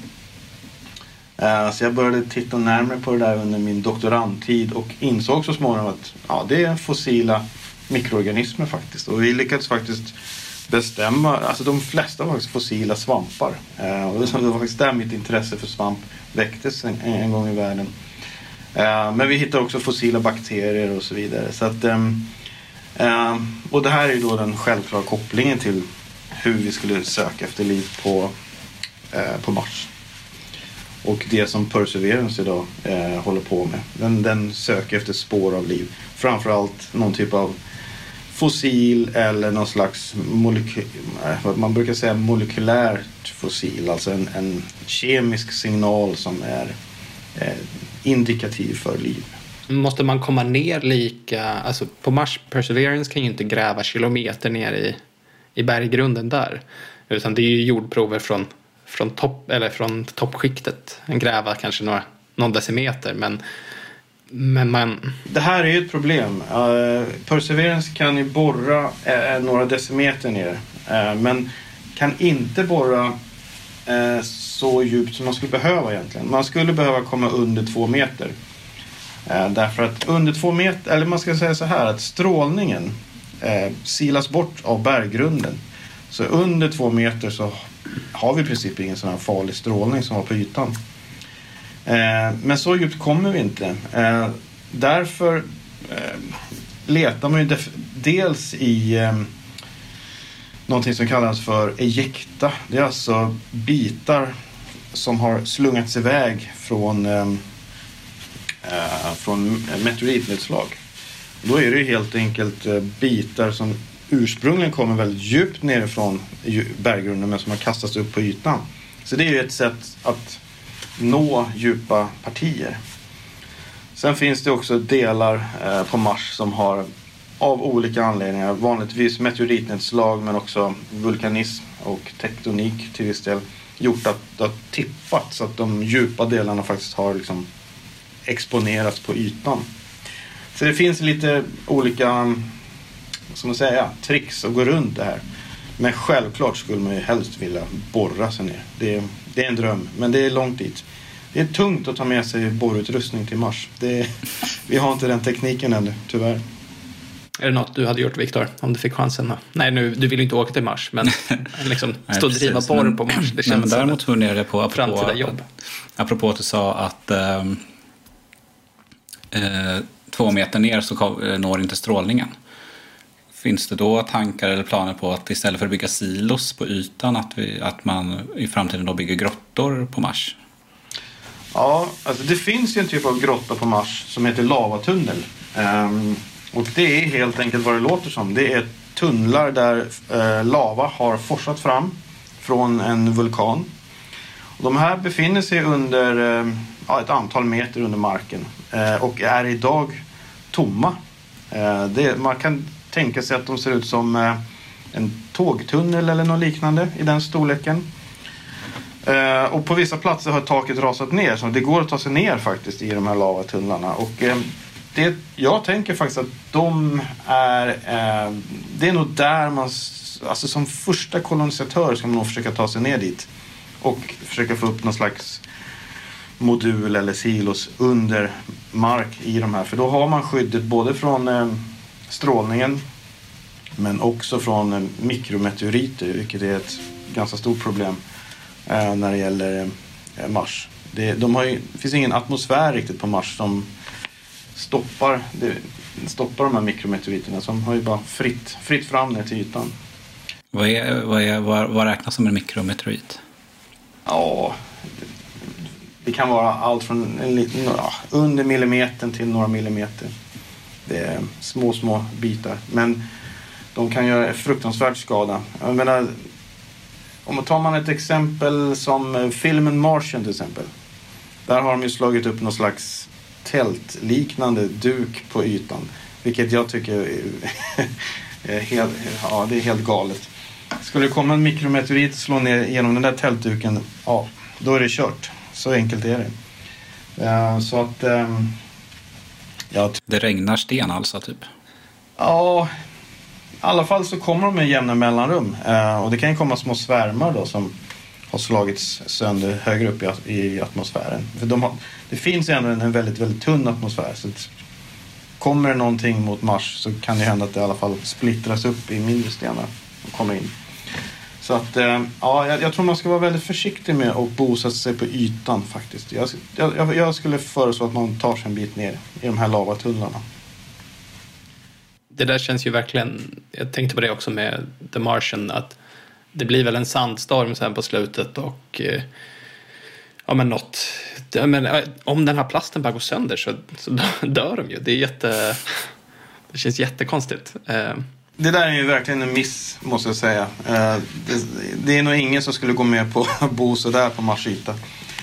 Så jag började titta närmare på det där under min doktorandtid. Och insåg så småningom att det är fossila mikroorganismer faktiskt. Och vi lyckades faktiskt bestämma, alltså de flesta var faktiskt fossila svampar. Och det var faktiskt där mitt intresse för svamp väcktes en gång i världen. Men vi hittade också fossila bakterier och så vidare. Så att, och det här är ju då den självklara kopplingen till hur vi skulle söka efter liv på Mars. Och det som Perseverance idag håller på med. Den söker efter spår av liv. Framförallt någon typ av fossil eller någon slags man brukar säga molekylärt fossil, alltså en kemisk signal som är indikativ för liv. Måste man komma ner alltså på Mars, Perseverance kan ju inte gräva kilometer ner i berggrunden där, utan det är ju jordprover från toppskiktet. En gräva kanske någon decimeter, men det här är ju ett problem. Perseverance kan ju borra några decimeter ner, men kan inte borra så djupt som man skulle behöva egentligen. Man skulle behöva komma under 2 meter. Därför att under 2 meter, eller man ska säga så här, att strålningen silas bort av berggrunden. Så under 2 meter så har vi i princip ingen sån här farlig strålning som var på ytan. Men så djupt kommer vi inte. Därför letar man ju dels i någonting som kallas för ejekta. Det är alltså bitar som har slungats iväg från meteoritnedslag. Då är det ju helt enkelt bitar som ursprungligen kommer väldigt djupt nerifrån berggrunden men som har kastats upp på ytan. Så det är ju ett sätt att nå djupa partier. Sen finns det också delar på Mars som har av olika anledningar, vanligtvis meteoritnedslag men också vulkanism och tektonik till viss del, gjort att det har tippat så att de djupa delarna faktiskt har liksom exponerats på ytan. Så det finns lite olika, som man säger, tricks att gå runt det här. Men självklart skulle man ju helst vilja borra sig ner. Det är en dröm, men det är långt dit. Det är tungt att ta med sig borrutrustning till Mars. Vi har inte den tekniken ännu, tyvärr. Är det något du hade gjort, Viktor, om du fick chansen? Nej, nu, du vill ju inte åka till Mars, men liksom stå och driva borr på Mars. Det känns men däremot funderar jag på framtida jobb. Apropå att du sa att 2 meter ner så når inte strålningen. Finns det då tankar eller planer på att istället för att bygga silos på ytan att man i framtiden då bygger grottor på Mars? Ja, alltså det finns ju en typ av grotta på Mars som heter lavatunnel. Och det är helt enkelt vad det låter som. Det är tunnlar där lava har forsat fram från en vulkan. Och de här befinner sig under ett antal meter under marken och är idag tomma. Man kan tänka sig att de ser ut som en tågtunnel eller något liknande i den storleken. Och på vissa platser har taket rasat ner, så det går att ta sig ner faktiskt i de här lavatunnlarna. Och jag tänker faktiskt att det är nog där man, alltså som första kolonisatör ska man nog försöka ta sig ner dit och försöka få upp någon slags modul eller silos under mark i de här. För då har man skyddet både från strålningen men också från mikrometeoriter, vilket är ett ganska stort problem när det gäller Mars. Det finns ingen atmosfär riktigt på Mars som stoppar de här mikrometeoriterna, som har ju bara fritt fram ner till ytan. Vad räknas som en mikrometeorit? Ja, det kan vara allt från under millimetern till några millimeter. Det är små bitar, men de kan göra fruktansvärd skada. Jag menar, om man ett exempel som filmen Martian till exempel. Där har de ju slagit upp någon slags tältliknande duk på ytan. Vilket jag tycker är helt galet. Skulle det komma en mikrometeorit och slå ner genom den där tältduken, då är det kört. Så enkelt är det. Så att... det regnar sten alltså, typ? Ja, i alla fall så kommer de med jämna mellanrum. Och det kan ju komma små svärmar då som har slagits sönder högre upp i atmosfären. För det finns ändå en väldigt, väldigt tunn atmosfär. Så att kommer det någonting mot Mars så kan det hända att det i alla fall splittras upp i mindre stenar och kommer in. Så att, jag tror man ska vara väldigt försiktig med att bosätta sig på ytan faktiskt. Jag skulle föreslå att man tar sig en bit ner i de här lavatunnlarna. Det där känns ju verkligen, jag tänkte på det också med The Martian, att det blir väl en sandstorm sen på slutet och om den här plasten bara går sönder så dör de ju. Det känns jättekonstigt. Det där är ju verkligen en miss, måste jag säga. Det är nog ingen som skulle gå med på att bo så där på Mars yta.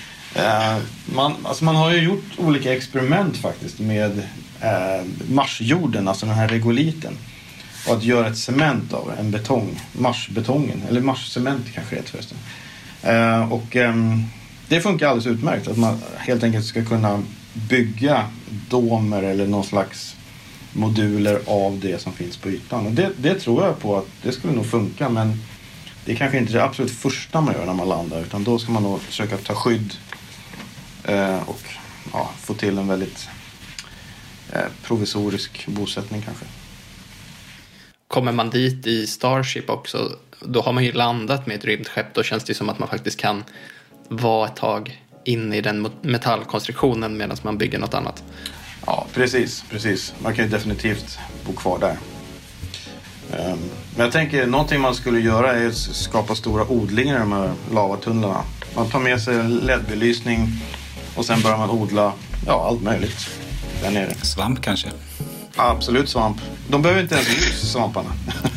Man har ju gjort olika experiment faktiskt med Marsjorden, alltså den här regoliten, och att göra ett cement av en betong, Marsbetongen, eller Marscement kanske det heter förresten. Det funkar alldeles utmärkt att man helt enkelt ska kunna bygga domer eller någon slags moduler av det som finns på ytan. Och det tror jag på att det skulle nog funka, men det är kanske inte det absolut första man gör när man landar, utan då ska man nog försöka ta skydd och få till en väldigt provisorisk bosättning kanske. Kommer man dit i Starship också, då har man ju landat med ett rymdskepp. Då känns det som att man faktiskt kan vara ett tag inne i den metallkonstruktionen medan man bygger något annat. Ja, precis. Man kan ju definitivt bo kvar där. Men jag tänker, någonting man skulle göra är att skapa stora odlingar i de här lavatunnlarna. Man tar med sig LED-belysning och sen börjar man odla allt möjligt där nere. Svamp kanske? Absolut svamp. De behöver inte ens ljus, svamparna.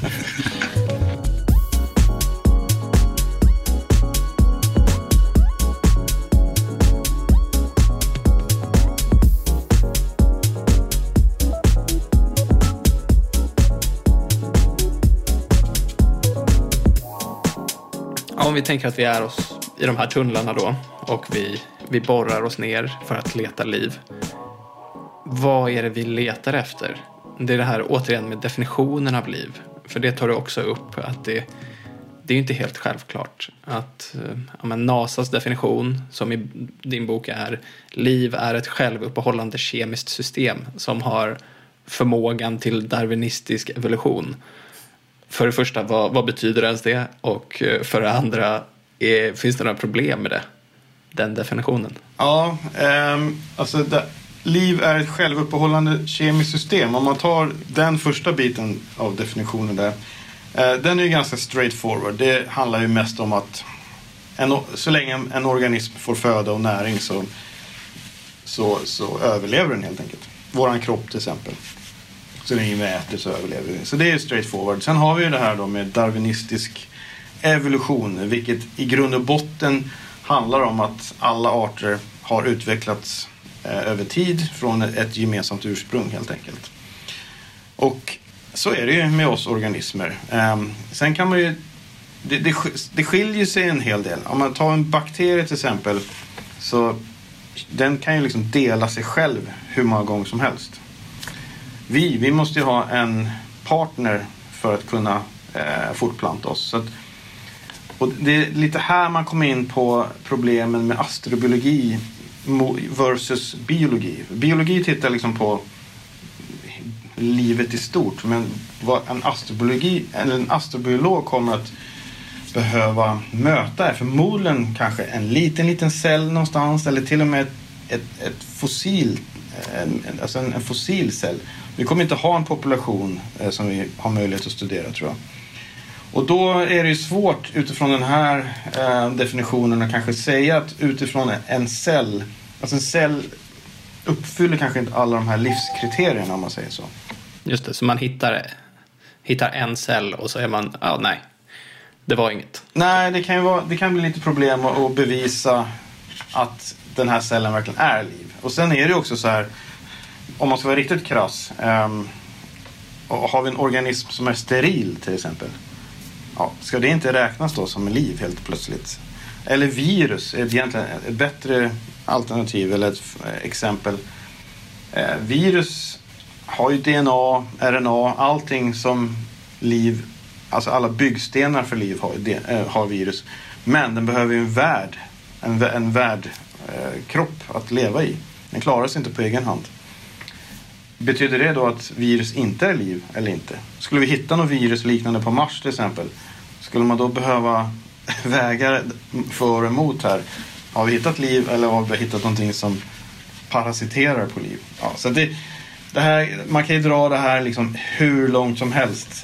Om vi tänker att vi är oss i de här tunnlarna då och vi borrar oss ner för att leta liv. Vad är det vi letar efter? Det är det här återigen med definitionen av liv. För det tar du också upp att det är inte helt självklart att NASAs definition, som i din bok är, liv är ett självuppehållande kemiskt system som har förmågan till darwinistisk evolution. För det första, vad betyder ens det? Och för det andra, finns det några problem med det? Den definitionen? Ja, alltså liv är ett självuppehållande kemiskt system. Om man tar den första biten av definitionen där, den är ju ganska straightforward. Det handlar ju mest om att så länge en organism får föda och näring så överlever den helt enkelt. Våran kropp till exempel. Så länge vi äter så överlever vi. Så det är straightforward. Sen har vi ju det här då med darwinistisk evolution, vilket i grund och botten handlar om att alla arter har utvecklats över tid från ett gemensamt ursprung helt enkelt. Och så är det ju med oss organismer. Sen kan man ju det skiljer sig en hel del. Om man tar en bakterie till exempel, så den kan ju liksom dela sig själv hur många gånger som helst. Vi måste ju ha en partner för att kunna fortplanta oss. Så att, och det är lite här man kommer in på problemen med astrobiologi versus biologi. Biologi tittar liksom på livet i stort, men vad en astrobiolog kommer att behöva möta är förmodligen kanske en liten cell någonstans, eller till och med ett fossil, alltså en fossil cell. Vi kommer inte ha en population som vi har möjlighet att studera, tror jag. Och då är det ju svårt utifrån den här definitionen att kanske säga att utifrån en cell, alltså en cell uppfyller kanske inte alla de här livskriterierna, om man säger så. Just det, så man hittar en cell och så är man, nej, det var inget. Nej, det kan bli lite problem att bevisa att den här cellen verkligen är liv. Och sen är det också så här, om man ska vara riktigt krass, och har vi en organism som är steril till exempel, ska det inte räknas då som liv helt plötsligt? Eller virus är egentligen ett bättre alternativ eller ett exempel. Virus har ju DNA, RNA, allting som liv, alltså alla byggstenar för liv har virus. Men den behöver ju en värdkropp att leva i. Den klarar sig inte på egen hand. Betyder det då att virus inte är liv eller inte? Skulle vi hitta något virus liknande på Mars till exempel, skulle man då behöva väga för och emot här? Har vi hittat liv eller har vi hittat någonting som parasiterar på liv? Ja, så det här, man kan ju dra det här liksom hur långt som helst.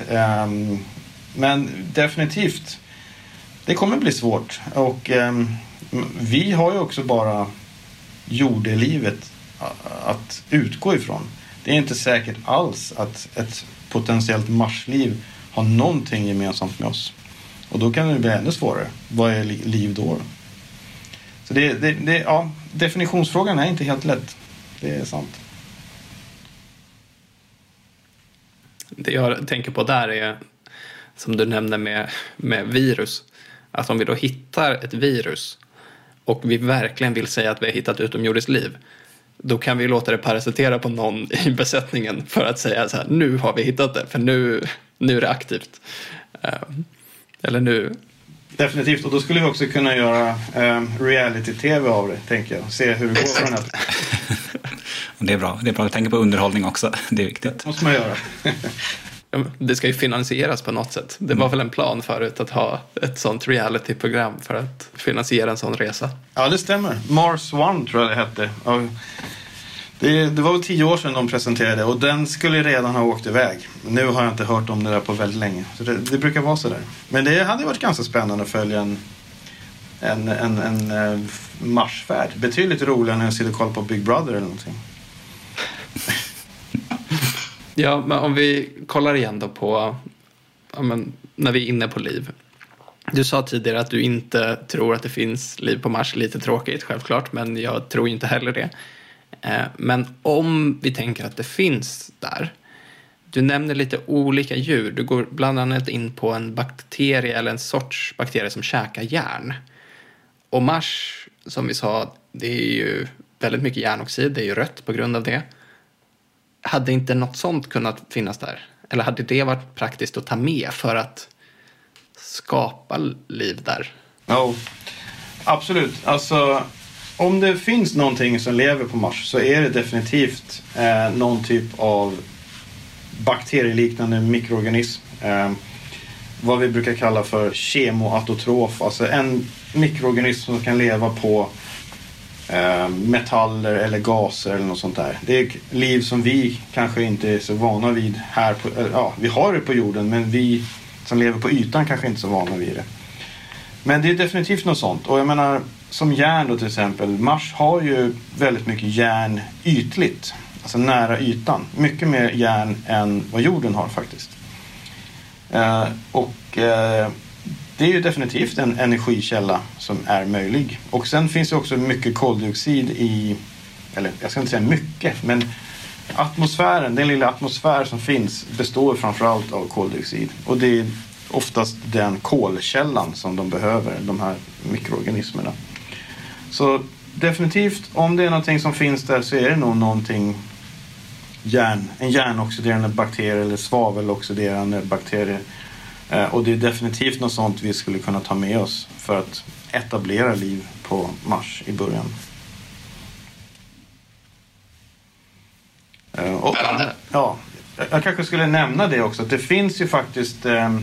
Men definitivt, det kommer bli svårt. Och vi har ju också bara jordelivet att utgå ifrån. Det är inte säkert alls att ett potentiellt marsliv har någonting gemensamt med oss. Och då kan det bli ännu svårare. Vad är liv då? Så definitionsfrågan är inte helt lätt. Det är sant. Det jag tänker på där är, som du nämnde med virus, att om vi då hittar ett virus och vi verkligen vill säga att vi har hittat utomjordiskt liv, då kan vi låta det parasitera på någon i besättningen för att säga så här, nu har vi hittat det, för nu är det aktivt. Eller nu. Definitivt, och då skulle vi också kunna göra reality-tv av det, tänker jag. Se hur det går för den här. Det är bra att tänka på underhållning också. Det är viktigt. Det måste man göra. Det ska ju finansieras på något sätt. Det var väl en plan förut att ha ett sånt reality-program för att finansiera en sån resa. Ja, det stämmer. Mars One tror jag det hette. Det var väl 10 år sedan de presenterade, och den skulle redan ha åkt iväg. Nu har jag inte hört om det där på väldigt länge. Så det brukar vara så där. Men det hade varit ganska spännande att följa en marsfärd. Betydligt roligare än att sitta och kolla på Big Brother eller någonting. Ja, men om vi kollar igen då på när vi är inne på liv. Du sa tidigare att du inte tror att det finns liv på Mars. Lite tråkigt, självklart, men jag tror inte heller det. Men om vi tänker att det finns där. Du nämner lite olika djur. Du går bland annat in på en bakterie eller en sorts bakterie som käkar järn. Och Mars, som vi sa, det är ju väldigt mycket järnoxid. Det är ju rött på grund av det. Hade inte något sånt kunnat finnas där? Eller hade det varit praktiskt att ta med för att skapa liv där? Ja, absolut. Alltså, om det finns någonting som lever på Mars så är det definitivt någon typ av bakterieliknande mikroorganism. Vad vi brukar kalla för kemoautotrof. Alltså en mikroorganism som kan leva på metaller eller gaser eller något sånt där. Det är liv som vi kanske inte är så vana vid här på, vi har det på jorden, men vi som lever på ytan kanske inte är så vana vid det. Men det är definitivt något sånt. Och jag menar, som järn då till exempel, Mars har ju väldigt mycket järn ytligt, alltså nära ytan. Mycket mer järn än vad jorden har faktiskt. Det är ju definitivt en energikälla som är möjlig. Och sen finns det också mycket koldioxid i, eller jag ska inte säga mycket, men atmosfären, den lilla atmosfär som finns består framförallt av koldioxid. Och det är oftast den kolkällan som de behöver, de här mikroorganismerna. Så definitivt, om det är någonting som finns där så är det nog någonting en järnoxiderande bakterie eller svaveloxiderande bakterie. Och det är definitivt något sånt vi skulle kunna ta med oss för att etablera liv på Mars i början. Jag kanske skulle nämna det också, att det finns ju faktiskt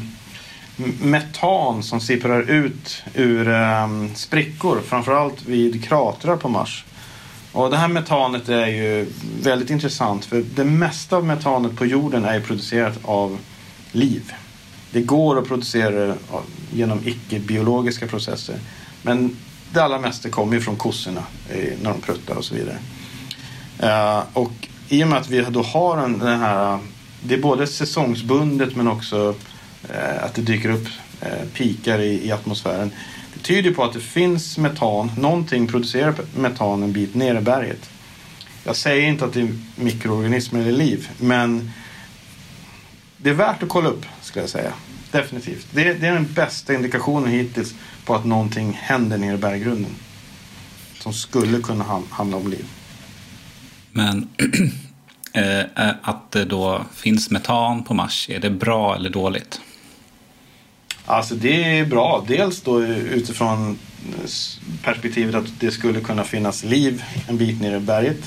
metan som sipprar ut ur sprickor, framförallt vid kratrar på Mars. Och det här metanet är ju väldigt intressant, för det mesta av metanet på jorden är producerat av liv. Det går att producera genom icke-biologiska processer. Men det allra mesta kommer ju från kossorna när de pruttar och så vidare. Och i och med att vi då har den här, det är både säsongsbundet men också att det dyker upp pikar i atmosfären. Det tyder på att det finns metan, någonting producerar metan en bit ner i berget. Jag säger inte att det är mikroorganismer eller liv, men det är värt att kolla upp, skulle jag säga. Definitivt. Det är den bästa indikationen hittills på att någonting händer nere i berggrunden som skulle kunna handla om liv. Men att det då finns metan på Mars, är det bra eller dåligt? Alltså det är bra. Dels då utifrån perspektivet att det skulle kunna finnas liv en bit nere i berget.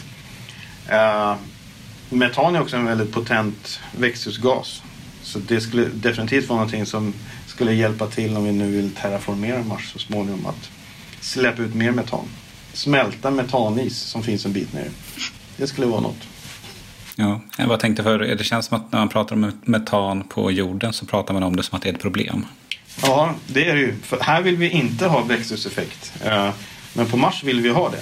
Metan är också en väldigt potent växthusgas. Så det skulle definitivt vara någonting som skulle hjälpa till om vi nu vill terraformera Mars så småningom, att släppa ut mer metan. Smälta metanis som finns en bit ner. Det skulle vara något. Ja, jag bara tänkte för det känns som att när man pratar om metan på jorden så pratar man om det som att det är ett problem. Ja, det är det ju. För här vill vi inte ha växthuseffekt. Men på Mars vill vi ha det.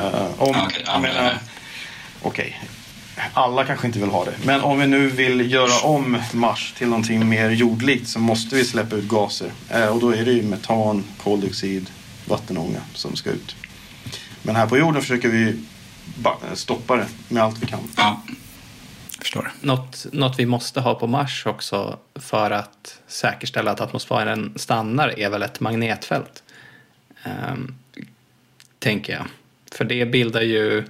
Okej. Alla kanske inte vill ha det. Men om vi nu vill göra om Mars till någonting mer jordlikt så måste vi släppa ut gaser. Och då är det ju metan, koldioxid, vattenånga som ska ut. Men här på jorden försöker vi stoppa det med allt vi kan. Ja, jag förstår. Något vi måste ha på Mars också för att säkerställa att atmosfären stannar är väl ett magnetfält. Tänker jag. För det bildar ju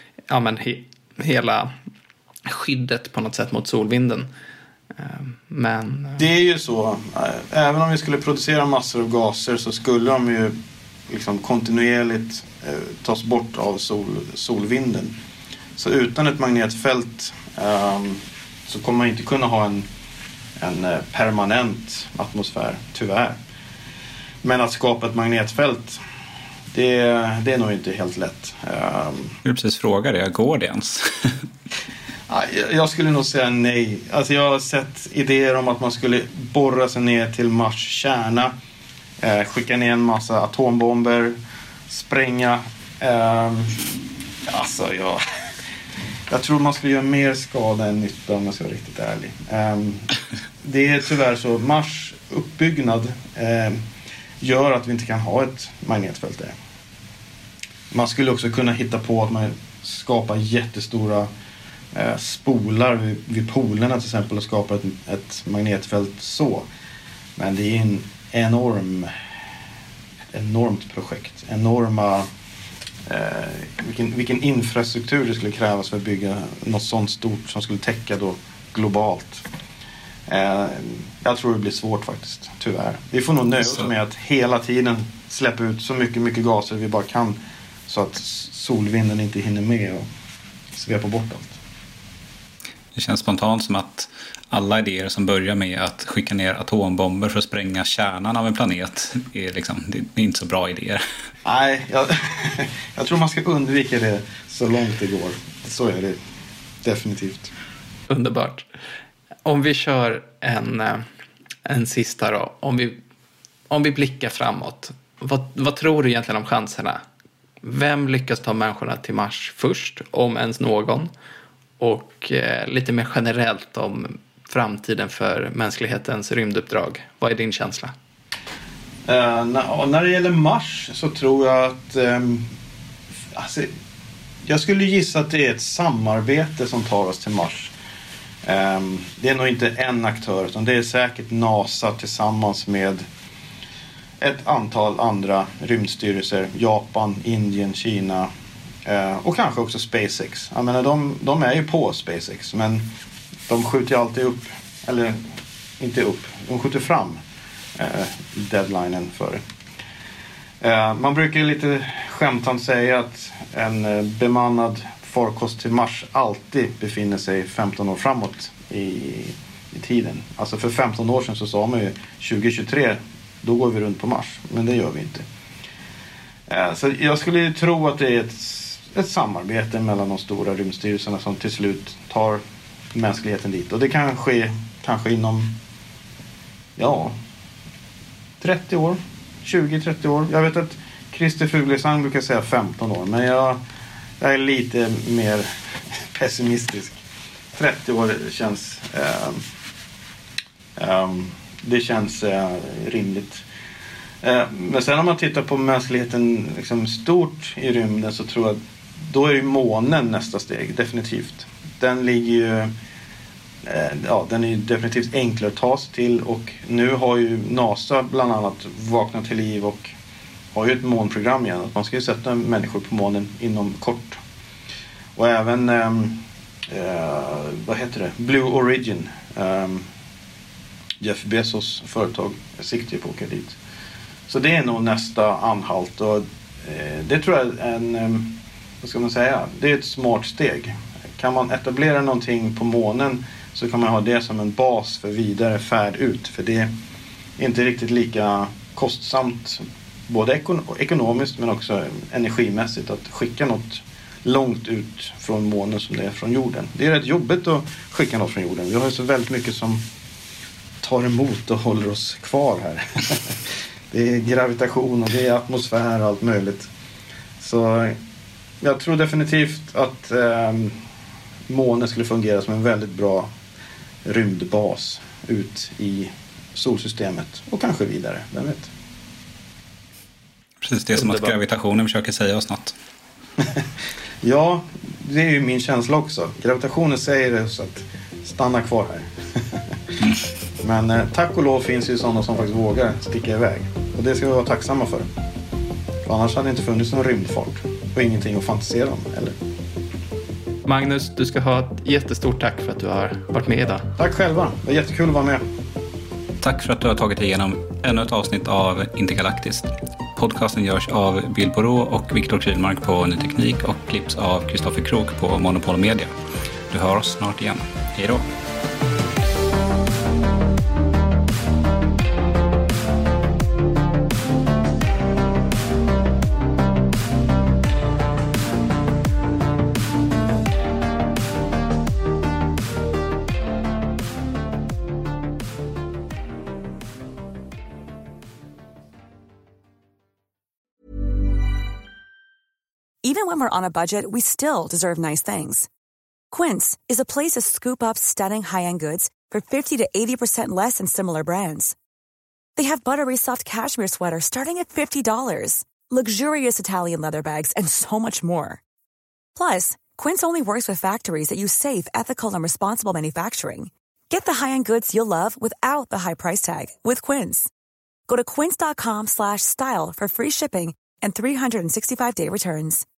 hela skyddet på något sätt mot solvinden. Men det är ju så. Även om vi skulle producera massor av gaser så skulle de ju liksom kontinuerligt tas bort av solvinden. Så utan ett magnetfält så kommer man inte kunna ha en permanent atmosfär, tyvärr. Men att skapa ett magnetfält, det är nog inte helt lätt. Jag vill precis fråga det, går det ens? Jag skulle nog säga nej. Alltså jag har sett idéer om att man skulle borra sig ner till Mars kärna, skicka ner en massa atombomber, spränga. Jag tror man skulle göra mer skada än nytta om jag ska vara riktigt ärlig. Det är tyvärr så. Mars uppbyggnad gör att vi inte kan ha ett magnetfält där. Man skulle också kunna hitta på att man skapar jättestora spolar vid polerna till exempel och skapar ett magnetfält så. Men det är en enormt projekt. Enorma vilken infrastruktur det skulle krävas för att bygga något sånt stort som skulle täcka då globalt. Jag tror det blir svårt faktiskt, tyvärr. Vi får nog nöja oss med att hela tiden släppa ut så mycket gaser vi bara kan så att solvinden inte hinner med och svepa bort allt. Det känns spontant som att alla idéer som börjar med att skicka ner atombomber för att spränga kärnan av en planet är liksom, det är inte så bra idéer. Nej, jag tror man ska undvika det så långt det går. Så är det definitivt. Underbart. Om vi kör en sista då. Om vi blickar framåt. Vad tror du egentligen om chanserna? Vem lyckas ta människorna till Mars först, om ens någon? Och lite mer generellt om framtiden för mänsklighetens rymduppdrag. Vad är din känsla? När det gäller Mars så tror jag att... jag skulle gissa att det är ett samarbete som tar oss till Mars. Det är nog inte en aktör, utan det är säkert NASA tillsammans med ett antal andra rymdstyrelser. Japan, Indien, Kina och kanske också SpaceX. Jag menar, de är ju på SpaceX, men de skjuter ju alltid upp, eller inte upp, de skjuter fram deadlinen för det. Man brukar lite skämtsamt säga att en bemannad farkost till Mars alltid befinner sig 15 år framåt i tiden. Alltså för 15 år sedan så sa man ju 2023, då går vi runt på Mars. Men det gör vi inte. Så jag skulle tro att det är ett samarbete mellan de stora rymdstyrelserna som till slut tar mänskligheten dit. Och det kan ske kanske inom 30 år, 20-30 år. Jag vet att Christer Fuglesang brukar säga 15 år, men jag är lite mer pessimistisk. 30 år känns det känns rimligt. Men sen om man tittar på mänskligheten liksom stort i rymden, så tror jag att då är ju månen nästa steg, definitivt. Den ligger ju den är ju definitivt enklare att ta sig till, och nu har ju NASA bland annat vaknat till liv och har ju ett månprogram igen, att man ska ju sätta människor på månen inom kort. Och även Blue Origin, Jeff Bezos företag, siktar ju på att åka dit. Så det är nog nästa anhalt, och det tror jag är vad ska man säga, det är ett smart steg. Kan man etablera någonting på månen, så kan man ha det som en bas för vidare färd ut, för det är inte riktigt lika kostsamt både ekonomiskt men också energimässigt att skicka något långt ut från månen som det är från jorden. Det är rätt jobbigt att skicka något från jorden. Vi har ju så väldigt mycket som tar emot och håller oss kvar här. Det är gravitation och det är atmosfär och allt möjligt. Så jag tror definitivt att månen skulle fungera som en väldigt bra rymdbas ut i solsystemet och kanske vidare, vem vet. Precis, det är som att gravitationen försöker säga oss något. Ja, det är ju min känsla också. Gravitationen säger oss att stanna kvar här. Men tack och lov finns ju sådana som faktiskt vågar sticka iväg. Och det ska vi vara tacksamma för annars hade det inte funnits någon rymdfart och ingenting att fantisera om, eller? Magnus, du ska ha ett jättestort tack för att du har varit med idag. Tack själva, det var jättekul att vara med. Tack för att du har tagit dig igenom ännu ett avsnitt av Intergalaktiskt. Podcasten görs av Bill Borå och Viktor Krylmark på Ny Teknik och klipps av Kristoffer Krok på Monopol Media. Du hör oss snart igen. Hej då! Even when we're on a budget, we still deserve nice things. Quince is a place to scoop up stunning high-end goods for 50 to 80% less than similar brands. They have buttery soft cashmere sweaters starting at $50, luxurious Italian leather bags, and so much more. Plus, Quince only works with factories that use safe, ethical, and responsible manufacturing. Get the high-end goods you'll love without the high price tag with Quince. Go to quince.com/style for free shipping and 365-day returns.